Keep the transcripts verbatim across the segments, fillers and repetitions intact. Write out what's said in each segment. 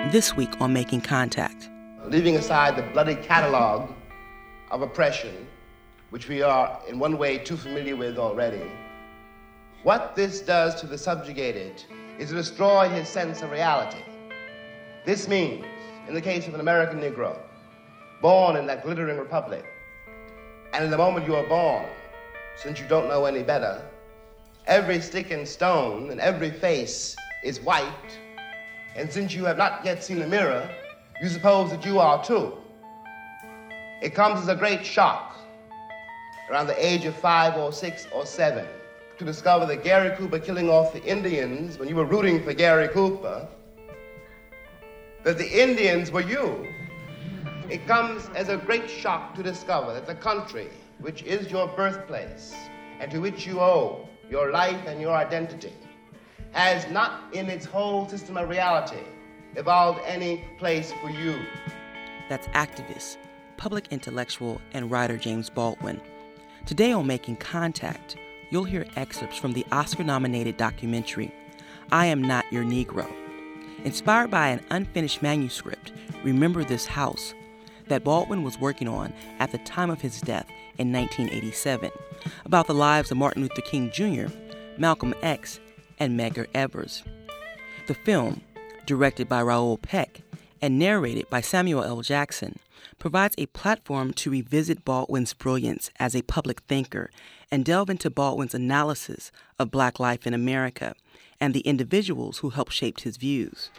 This week on Making Contact. Leaving aside the bloody catalog of oppression, which we are in one way too familiar with already, what this does to the subjugated is to destroy his sense of reality. This means, in the case of an American Negro, born in that glittering republic, and in the moment you are born, since you don't know any better, every stick and stone and every face is white, and since you have not yet seen a mirror, you suppose that you are too. It comes as a great shock around the age of five or six or seven to discover that Gary Cooper killing off the Indians when you were rooting for Gary Cooper, that the Indians were you. It comes as a great shock to discover that the country, which is your birthplace and to which you owe your life and your identity, has not in its whole system of reality evolved any place for you. That's activist, public intellectual, and writer James Baldwin. Today on Making Contact, you'll hear excerpts from the Oscar-nominated documentary, I Am Not Your Negro, inspired by an unfinished manuscript, Remember This House, that Baldwin was working on at the time of his death in nineteen eighty-seven, about the lives of Martin Luther King Junior, Malcolm X, and Medgar Evers. The film, directed by Raoul Peck and narrated by Samuel L. Jackson, provides a platform to revisit Baldwin's brilliance as a public thinker and delve into Baldwin's analysis of Black life in America and the individuals who helped shape his views.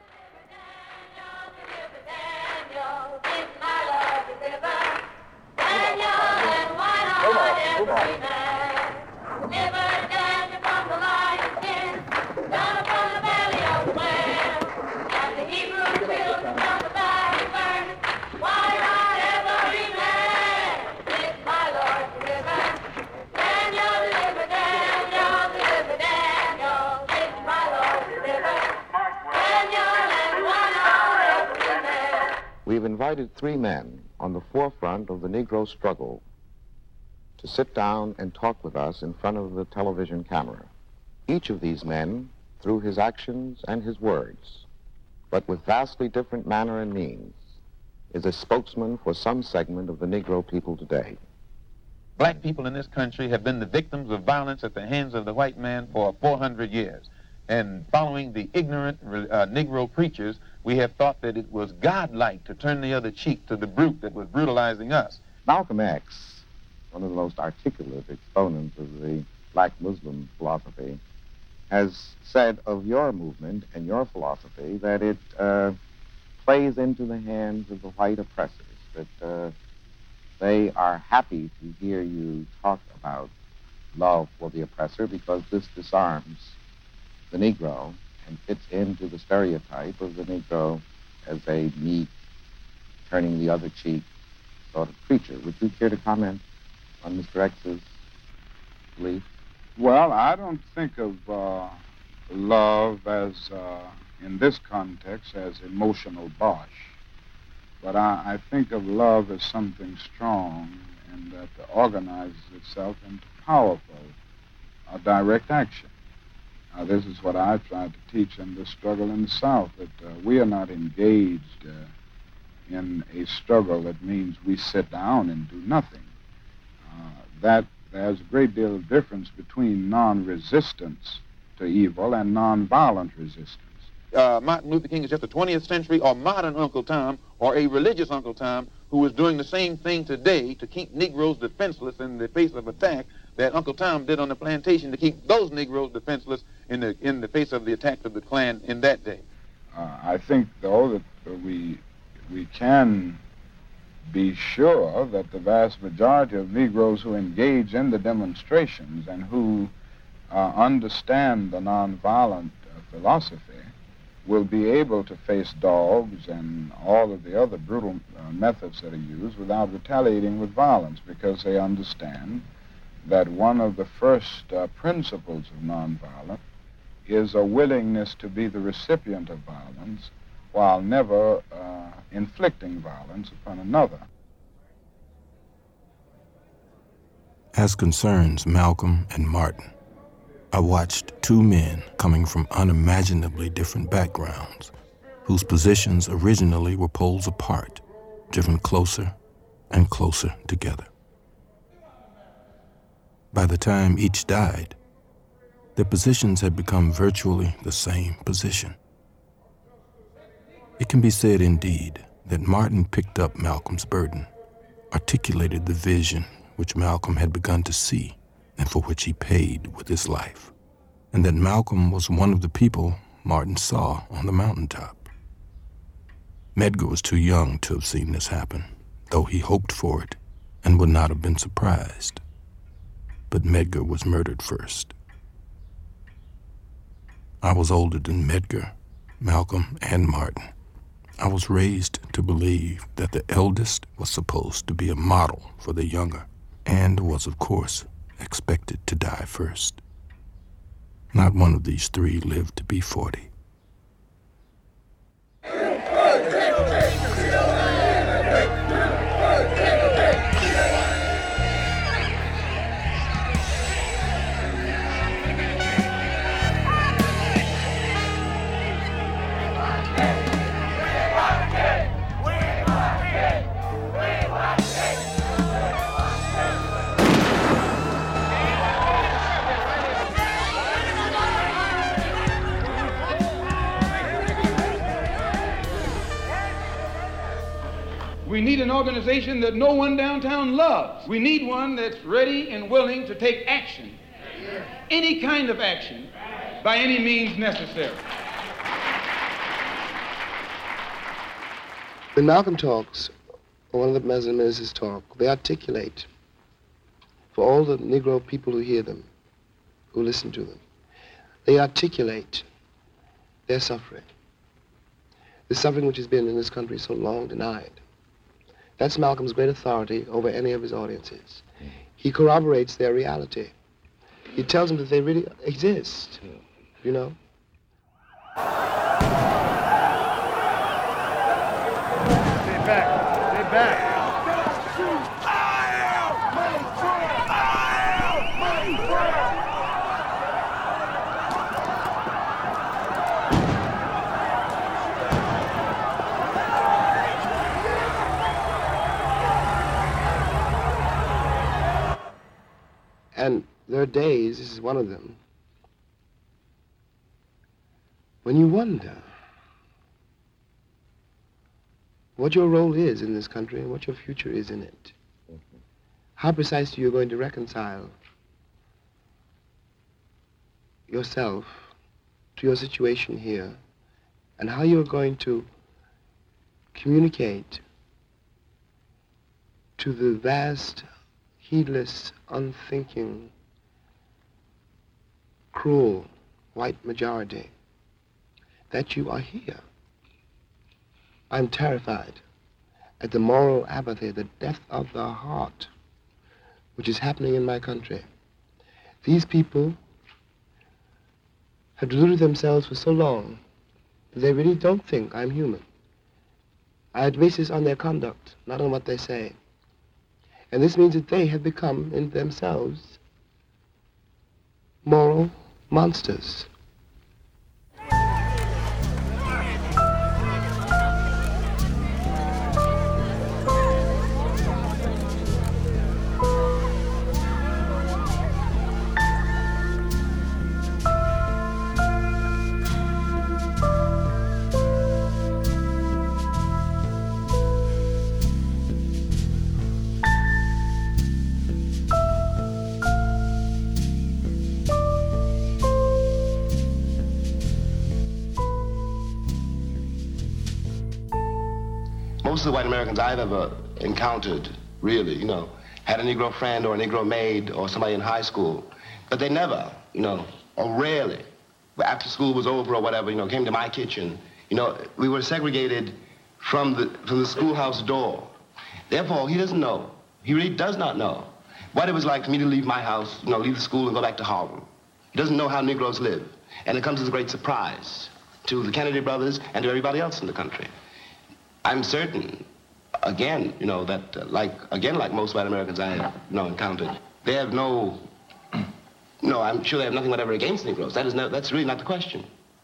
We've invited three men on the forefront of the Negro struggle to sit down and talk with us in front of the television camera. Each of these men, through his actions and his words, but with vastly different manner and means, is a spokesman for some segment of the Negro people today. Black people in this country have been the victims of violence at the hands of the white man for four hundred years. And following the ignorant uh, Negro preachers, we have thought that it was godlike to turn the other cheek to the brute that was brutalizing us. Malcolm X, one of the most articulate exponents of the black Muslim philosophy, has said of your movement and your philosophy that it uh, plays into the hands of the white oppressors, that uh, they are happy to hear you talk about love for the oppressor because this disarms the Negro and fits into the stereotype of the Negro as a meek, turning the other cheek sort of creature. Would you care to comment on Mister X's belief? Well, I don't think of uh, love as, uh, in this context, as emotional bosh. But I, I think of love as something strong and that organizes itself into powerful, uh, direct action. Uh, this is what I've tried to teach in this struggle in the South, that uh, we are not engaged uh, in a struggle that means we sit down and do nothing. Uh, that there's a great deal of difference between non-resistance to evil and non-violent resistance. Uh, Martin Luther King is just a twentieth century or modern Uncle Tom or a religious Uncle Tom who is doing the same thing today to keep Negroes defenseless in the face of attack that Uncle Tom did on the plantation to keep those Negroes defenseless in the in the face of the attack of the Klan in that day. Uh, I think, though, that we we can be sure that the vast majority of Negroes who engage in the demonstrations and who uh, understand the nonviolent uh, philosophy will be able to face dogs and all of the other brutal uh, methods that are used without retaliating with violence, because they understand that one of the first uh, principles of nonviolence is a willingness to be the recipient of violence while never uh, inflicting violence upon another. As concerns Malcolm and Martin, I watched two men coming from unimaginably different backgrounds whose positions originally were poles apart, driven closer and closer together. By the time each died, their positions had become virtually the same position. It can be said indeed that Martin picked up Malcolm's burden, articulated the vision which Malcolm had begun to see and for which he paid with his life, and that Malcolm was one of the people Martin saw on the mountaintop. Medgar was too young to have seen this happen, though he hoped for it and would not have been surprised. But Medgar was murdered first. I was older than Medgar, Malcolm, and Martin. I was raised to believe that the eldest was supposed to be a model for the younger, and was, of course, expected to die first. Not one of these three lived to be forty. We need an organization that no one downtown loves. We need one that's ready and willing to take action, any kind of action, by any means necessary. When Malcolm talks, or one of the ministers talk, they articulate for all the Negro people who hear them, who listen to them, they articulate their suffering, the suffering which has been in this country so long denied. That's Malcolm's great authority over any of his audiences. He corroborates their reality. He tells them that they really exist, you know? Stay back, stay back. And there are days, this is one of them, when you wonder what your role is in this country and what your future is in it. How precisely you're going to reconcile yourself to your situation here, and how you're going to communicate to the vast, heedless, unthinking, cruel white majority that you are here. I'm terrified at the moral apathy, the death of the heart, which is happening in my country. These people have deluded themselves for so long that they really don't think I'm human. I base this on their conduct, not on what they say. And this means that they have become, in themselves, moral monsters. Most of the white Americans I've ever encountered, really, you know, had a Negro friend or a Negro maid or somebody in high school, but they never, you know, or rarely, after school was over or whatever, you know, came to my kitchen. You know, we were segregated from the, from the schoolhouse door. Therefore, he doesn't know, he really does not know what it was like for me to leave my house, you know, leave the school and go back to Harlem. He doesn't know how Negroes live. And it comes as a great surprise to the Kennedy brothers and to everybody else in the country. I'm certain, again, you know, that uh, like, again, like most white Americans I have, you know, encountered, they have no, no, I'm sure they have nothing whatever against Negroes. That is no, that's really not the question.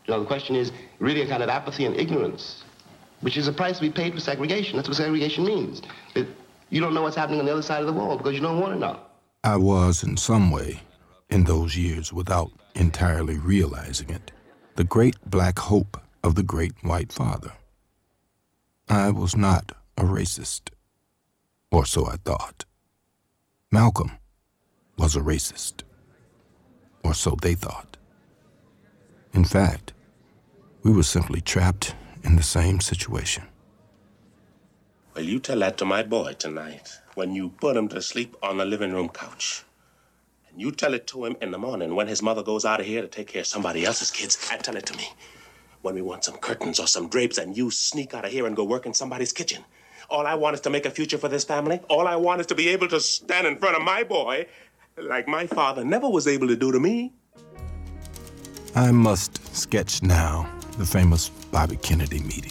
You know, the question is really a kind of apathy and ignorance, which is a price we paid for segregation. That's what segregation means. It, you don't know what's happening on the other side of the wall because you don't want to know. I was, in some way, in those years, without entirely realizing it, the great black hope of the great white father. I was not a racist, or so I thought. Malcolm was a racist, or so they thought. In fact, we were simply trapped in the same situation. Well, you tell that to my boy tonight when you put him to sleep on the living room couch. And you tell it to him in the morning when his mother goes out of here to take care of somebody else's kids. And tell it to me when we want some curtains or some drapes and you sneak out of here and go work in somebody's kitchen. All I want is to make a future for this family. All I want is to be able to stand in front of my boy like my father never was able to do to me. I must sketch now the famous Bobby Kennedy meeting.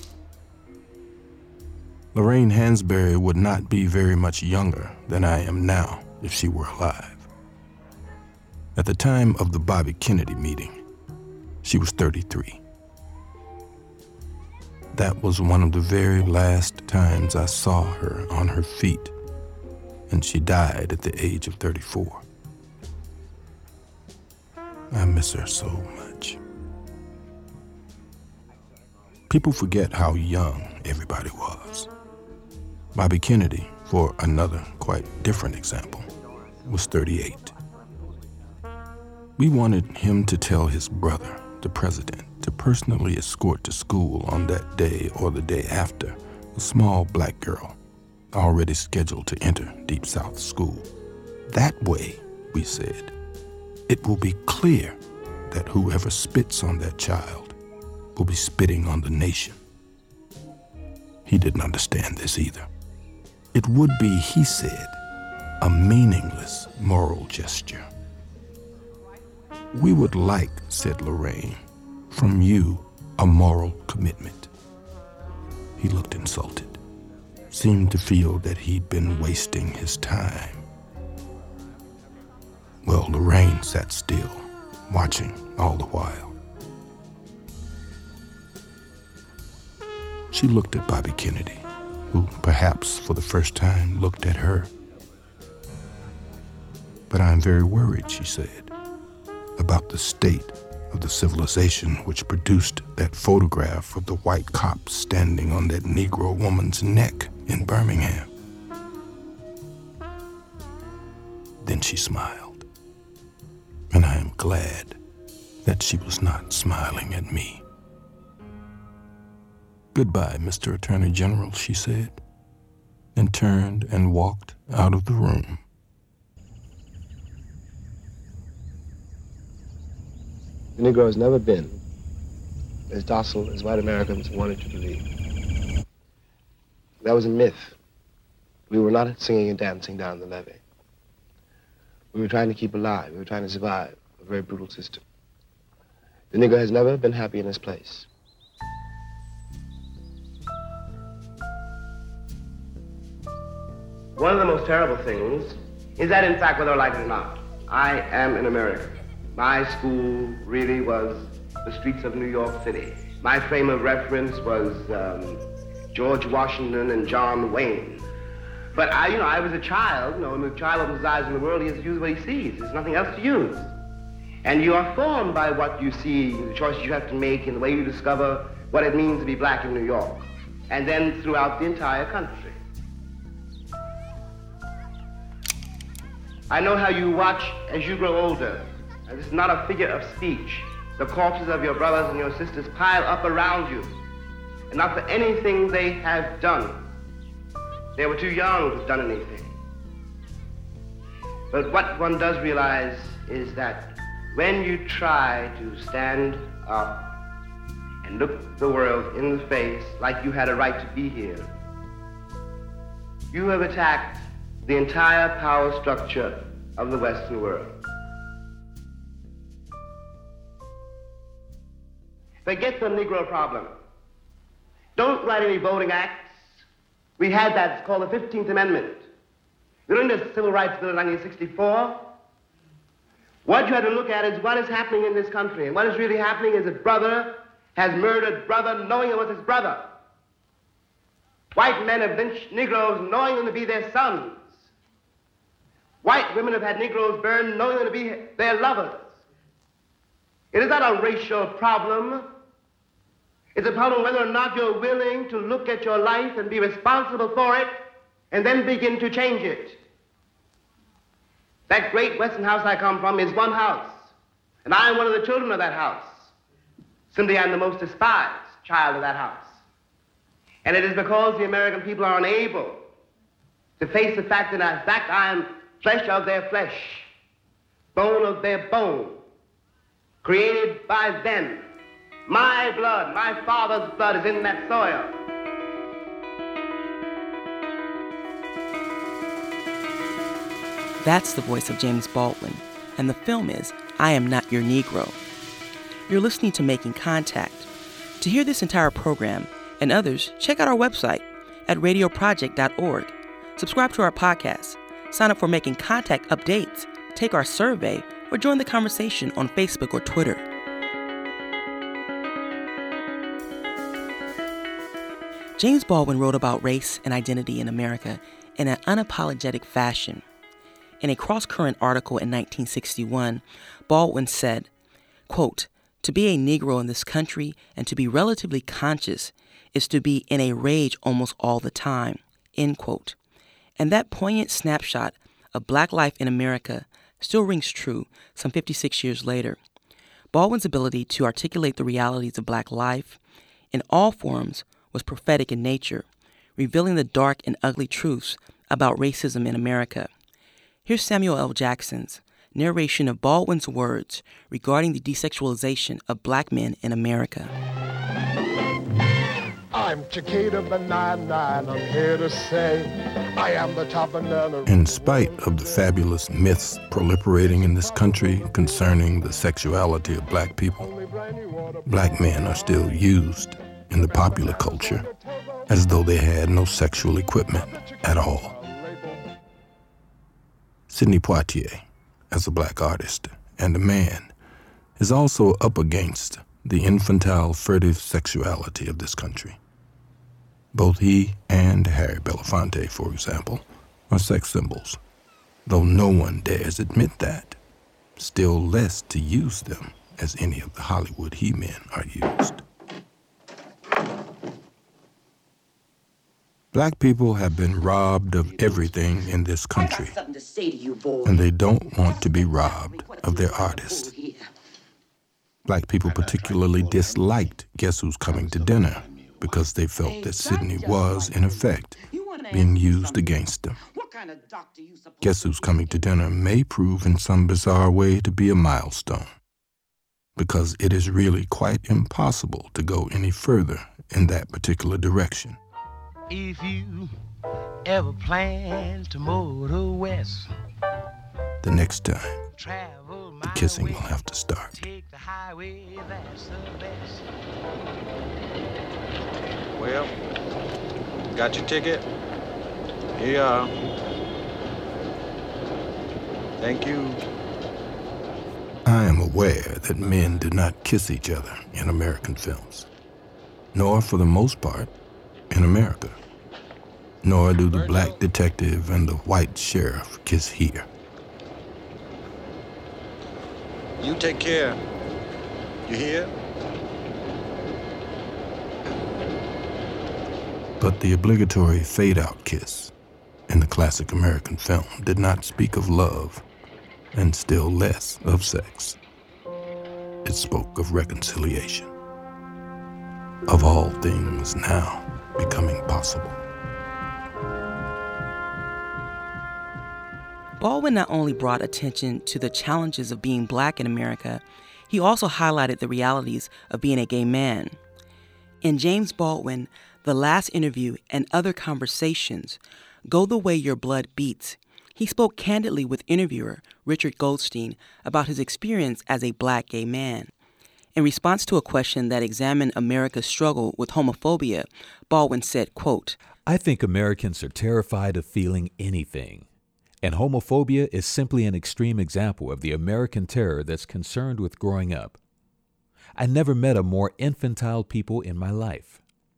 Lorraine Hansberry would not be very much younger than I am now if she were alive. At the time of the Bobby Kennedy meeting, she was thirty-three. That was one of the very last times I saw her on her feet, and she died at the age of thirty-four. I miss her so much. People forget how young everybody was. Bobby Kennedy, for another quite different example, was thirty-eight. We wanted him to tell his brother, the president, to personally escort to school on that day or the day after a small black girl already scheduled to enter Deep South School. That way, we said, it will be clear that whoever spits on that child will be spitting on the nation. He didn't understand this either. It would be, he said, a meaningless moral gesture. We would like, said Lorraine, from you a moral commitment. He looked insulted, seemed to feel that he'd been wasting his time. Well, Lorraine sat still, watching all the while. She looked at Bobby Kennedy, who perhaps for the first time looked at her. But I'm very worried, she said, about the state of the civilization which produced that photograph of the white cop standing on that Negro woman's neck in Birmingham. Then she smiled, and I am glad that she was not smiling at me. Goodbye, Mister Attorney General, she said, and turned and walked out of the room. The Negro has never been as docile as white Americans wanted to believe. That was a myth. We were not singing and dancing down the levee. We were trying to keep alive. We were trying to survive a very brutal system. The Negro has never been happy in his place. One of the most terrible things is that, in fact, whether I like it or not, I am an American. My school really was the streets of New York City. My frame of reference was um, George Washington and John Wayne. But I, you know, I was a child. You know, when a child opens his eyes in the world, he has to use what he sees. There's nothing else to use. And you are formed by what you see, the choices you have to make, and the way you discover what it means to be black in New York, and then throughout the entire country. I know how you watch as you grow older. And this is not a figure of speech. The corpses of your brothers and your sisters pile up around you, and not for anything they have done. They were too young to have done anything. But what one does realize is that when you try to stand up and look the world in the face like you had a right to be here, you have attacked the entire power structure of the Western world. Forget the Negro problem. Don't write any voting acts. We had that, it's called the fifteenth Amendment. We don't need a Civil Rights Bill in nineteen sixty-four. What you have to look at is what is happening in this country. And what is really happening is that brother has murdered brother knowing it was his brother. White men have lynched Negroes knowing them to be their sons. White women have had Negroes burned knowing them to be their lovers. It is not a racial problem. It's a problem whether or not you're willing to look at your life and be responsible for it and then begin to change it. That great Western house I come from is one house, and I am one of the children of that house. Simply, I'm the most despised child of that house. And it is because the American people are unable to face the fact that, in fact, I am flesh of their flesh, bone of their bone, created by them. My blood, my father's blood is in that soil. That's the voice of James Baldwin, and the film is I Am Not Your Negro. You're listening to Making Contact. To hear this entire program and others, check out our website at radio project dot org. Subscribe to our podcast, sign up for Making Contact updates, take our survey, or join the conversation on Facebook or Twitter. James Baldwin wrote about race and identity in America in an unapologetic fashion. In a Cross-Current article in nineteen sixty-one, Baldwin said, quote, "To be a Negro in this country and to be relatively conscious is to be in a rage almost all the time," end quote. And that poignant snapshot of Black life in America still rings true some fifty-six years later. Baldwin's ability to articulate the realities of Black life in all forms was prophetic in nature, revealing the dark and ugly truths about racism in America. Here's Samuel L. Jackson's narration of Baldwin's words regarding the desexualization of Black men in America. I'm Chiquita the nine nine, I'm here to say I am the top banana. In spite of the fabulous myths proliferating in this country concerning the sexuality of Black people, Black men are still used in the popular culture as though they had no sexual equipment at all. Sidney Poitier, as a Black artist and a man, is also up against the infantile, furtive sexuality of this country. Both he and Harry Belafonte, for example, are sex symbols, though no one dares admit that, still less to use them as any of the Hollywood he-men are used. Black people have been robbed of everything in this country, and they don't want to be robbed of their artists. Black people particularly disliked Guess Who's Coming to Dinner because they felt that Sidney was, in effect, being used against them. Guess Who's Coming to Dinner may prove in some bizarre way to be a milestone, because it is really quite impossible to go any further in that particular direction. If you ever plan to motor west, the next time, the kissing will have to start. take the highway, that's the best. Well, got your ticket? Here you are. Thank you. I am aware that men do not kiss each other in American films, nor, for the most part, in America. Nor do the Black detective and the white sheriff kiss here. You take care. You hear? But the obligatory fade-out kiss in the classic American film did not speak of love, and still less of sex. It spoke of reconciliation, of all things now becoming possible. Baldwin not only brought attention to the challenges of being Black in America, he also highlighted the realities of being a gay man. In James Baldwin, The Last Interview and Other Conversations, Go the Way Your Blood Beats, he spoke candidly with interviewer Richard Goldstein about his experience as a Black gay man. In response to a question that examined America's struggle with homophobia, Baldwin said, quote, I think Americans are terrified of feeling anything. And homophobia is simply an extreme example of the American terror that's concerned with growing up. I never met a more infantile people in my life.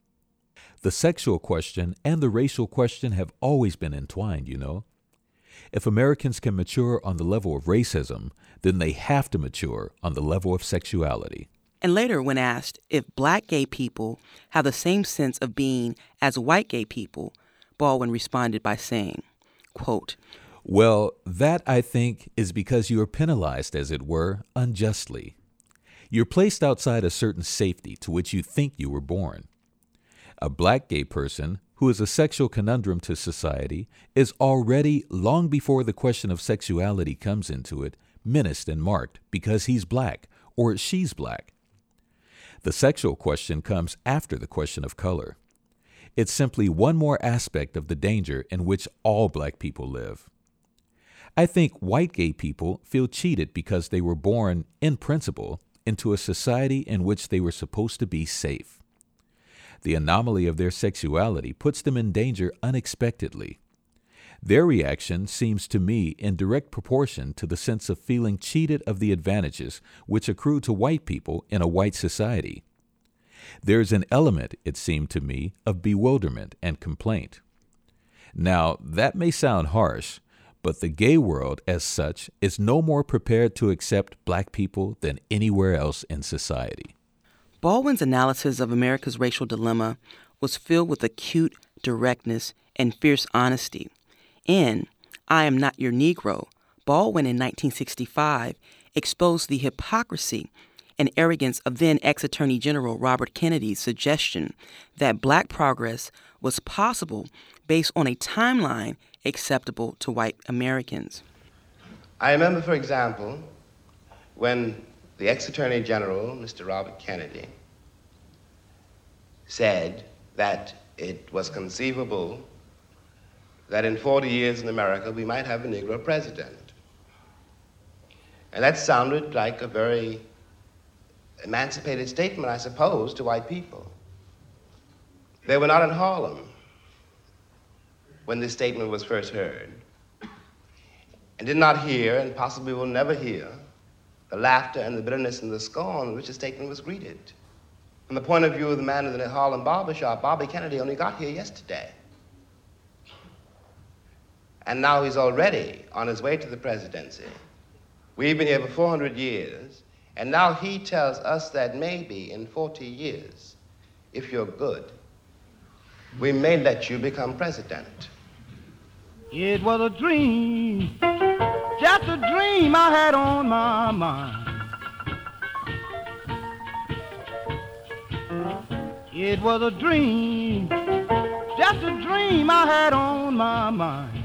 The sexual question and the racial question have always been entwined, you know. If Americans can mature on the level of racism, then they have to mature on the level of sexuality. And later, when asked if black gay people have the same sense of being as white gay people, Baldwin responded by saying, quote, "Well, that, I think, is because you are penalized, as it were, unjustly. You're placed outside a certain safety to which you think you were born. A black gay person who is a sexual conundrum to society is already, long before the question of sexuality comes into it, menaced and marked because he's black or she's black. The sexual question comes after the question of color. It's simply one more aspect of the danger in which all black people live. I think white gay people feel cheated because they were born, in principle, into a society in which they were supposed to be safe. The anomaly of their sexuality puts them in danger unexpectedly. Their reaction seems to me in direct proportion to the sense of feeling cheated of the advantages which accrue to white people in a white society. There's an element, it seemed to me, of bewilderment and complaint. Now, that may sound harsh, but the gay world, as such, is no more prepared to accept black people than anywhere else in society." Baldwin's analysis of America's racial dilemma was filled with acute directness and fierce honesty. In I Am Not Your Negro, Baldwin in nineteen sixty-five exposed the hypocrisy and arrogance of then ex-Attorney General Robert Kennedy's suggestion that black progress was possible based on a timeline acceptable to white Americans. I remember, for example, when the ex-Attorney General, Mister Robert Kennedy, said that it was conceivable that in forty years in America we might have a Negro president. And that sounded like a very emancipated statement, I suppose, to white people. They were not in Harlem when this statement was first heard, and did not hear, and possibly will never hear, the laughter and the bitterness and the scorn with which the statement was greeted. From the point of view of the man in the Harlem barbershop, Bobby Kennedy only got here yesterday. And now he's already on his way to the presidency. We've been here for four hundred years, and now he tells us that maybe in forty years, if you're good, we may let you become president. It was a dream, just a dream I had on my mind. It was a dream, just a dream I had on my mind.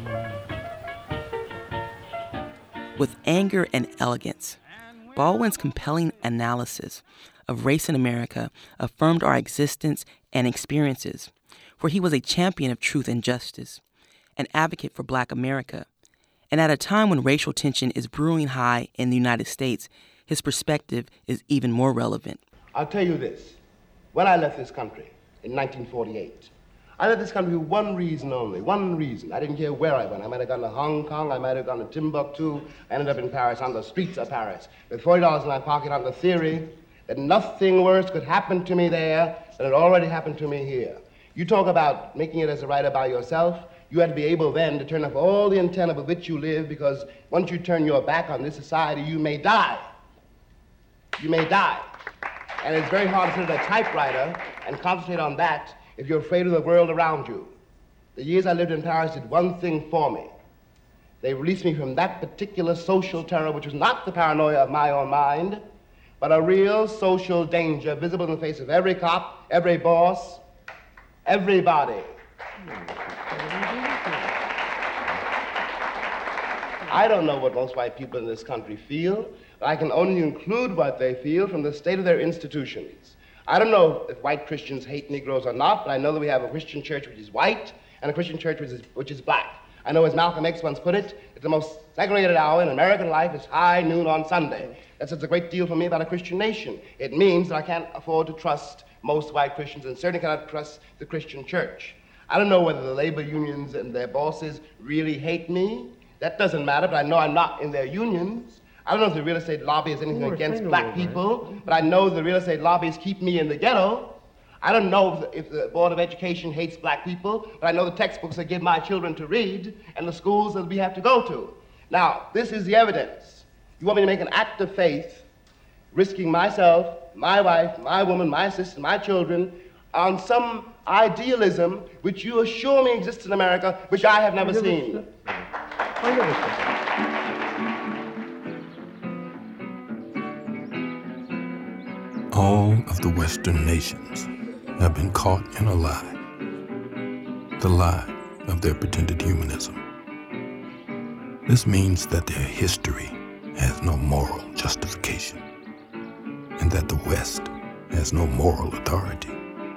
With anger and elegance, Baldwin's compelling analysis of race in America affirmed our existence and experiences, for he was a champion of truth and justice, an advocate for Black America. And at a time when racial tension is brewing high in the United States, his perspective is even more relevant. I'll tell you this. When I left this country in nineteen forty-eight, I left this country for one reason only, one reason. I didn't care where I went. I might have gone to Hong Kong, I might have gone to Timbuktu. I ended up in Paris, on the streets of Paris, with forty dollars in my pocket on the theory that nothing worse could happen to me there than had already happened to me here. You talk about making it as a writer by yourself. You had to be able then to turn off all the antenna with which you live, because once you turn your back on this society, you may die. You may die. And it's very hard to sit at a typewriter and concentrate on that if you're afraid of the world around you. The years I lived in Paris did one thing for me. They released me from that particular social terror, which was not the paranoia of my own mind, but a real social danger visible in the face of every cop, every boss, everybody. I don't know what most white people in this country feel, but I can only include what they feel from the state of their institutions. I don't know if white Christians hate Negroes or not, but I know that we have a Christian church which is white and a Christian church which is, which is black. I know, as Malcolm X once put it, that the most segregated hour in American life is high noon on Sunday. That says a great deal for me about a Christian nation. It means that I can't afford to trust most white Christians, and certainly cannot trust the Christian church. I don't know whether the labor unions and their bosses really hate me. That doesn't matter, but I know I'm not in their unions. I don't know if the real estate lobby is anything against black people, but I know the real estate lobbies keep me in the ghetto. I don't know if the, if the Board of Education hates black people, but I know the textbooks they give my children to read and the schools that we have to go to. Now, this is the evidence. You want me to make an act of faith, risking myself, my wife, my woman, my sister, my children, on some idealism which you assure me exists in America, which I have never seen. All of the Western nations have been caught in a lie, the lie of their pretended humanism. This means that their history has no moral justification, and that the West has no moral authority.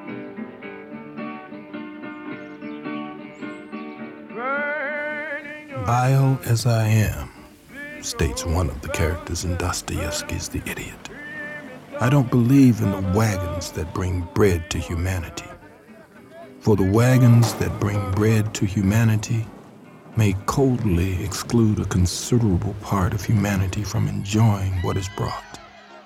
Vile as I am, states one of the characters in Dostoevsky's The Idiot, I don't believe in the wagons that bring bread to humanity. For the wagons that bring bread to humanity may coldly exclude a considerable part of humanity from enjoying what is brought.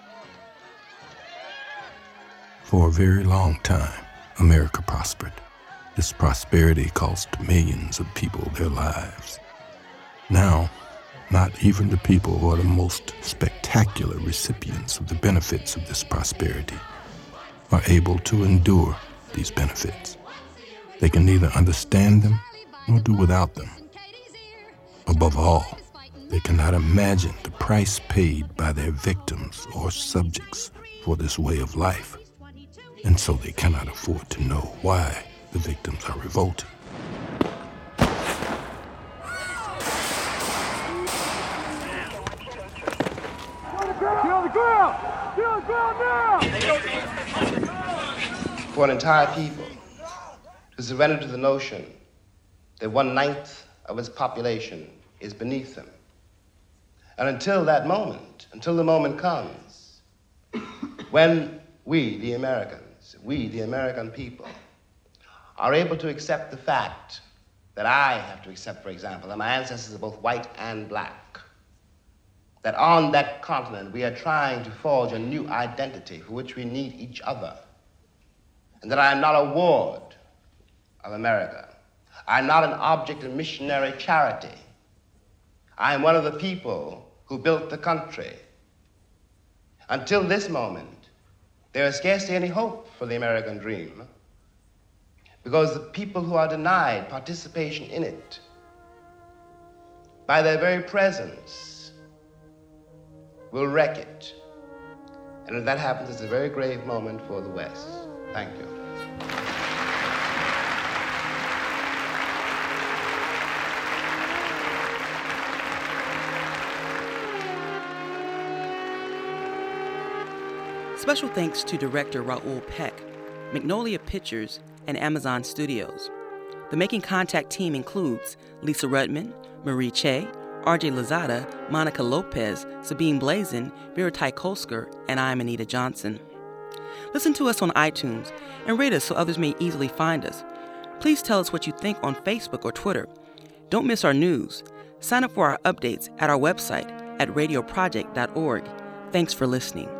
For a very long time, America prospered. This prosperity cost millions of people their lives. Now, not even the people who are the most spectacular recipients of the benefits of this prosperity are able to endure these benefits. They can neither understand them nor do without them. Above all, they cannot imagine the price paid by their victims or subjects for this way of life, and so they cannot afford to know why the victims are revolting. For an entire people to surrender to the notion that one-ninth of its population is beneath them. And until that moment, until the moment comes when we, the Americans, we, the American people, are able to accept the fact that I have to accept, for example, that my ancestors are both white and black, that on that continent we are trying to forge a new identity for which we need each other, and that I am not a ward of America. I am not an object of missionary charity. I am one of the people who built the country. Until this moment, there is scarcely any hope for the American dream, because the people who are denied participation in it, by their very presence, will wreck it. And if that happens, it's a very grave moment for the West. Thank you. Special thanks to director Raoul Peck, Magnolia Pictures, and Amazon Studios. The Making Contact team includes Lisa Rudman, Marie Che, R J Lozada, Monica Lopez, Sabine Blazin, Viratai Kolsker, and I'm Anita Johnson. Listen to us on iTunes and rate us so others may easily find us. Please tell us what you think on Facebook or Twitter. Don't miss our news. Sign up for our updates at our website at radio project dot org. Thanks for listening.